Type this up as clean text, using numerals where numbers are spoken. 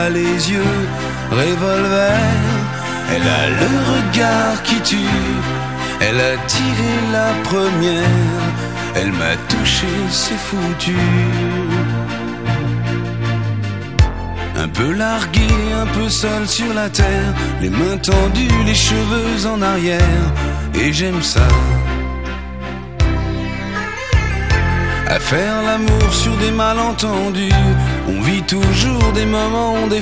les yeux revolver. Elle a le regard qui tue. Elle a tiré la première. Elle m'a touché, c'est foutu. Un peu largué, un peu seul sur la terre, les mains tendues, les cheveux en arrière. Et j'aime ça. À faire l'amour sur des malentendus. On vit toujours des moments, des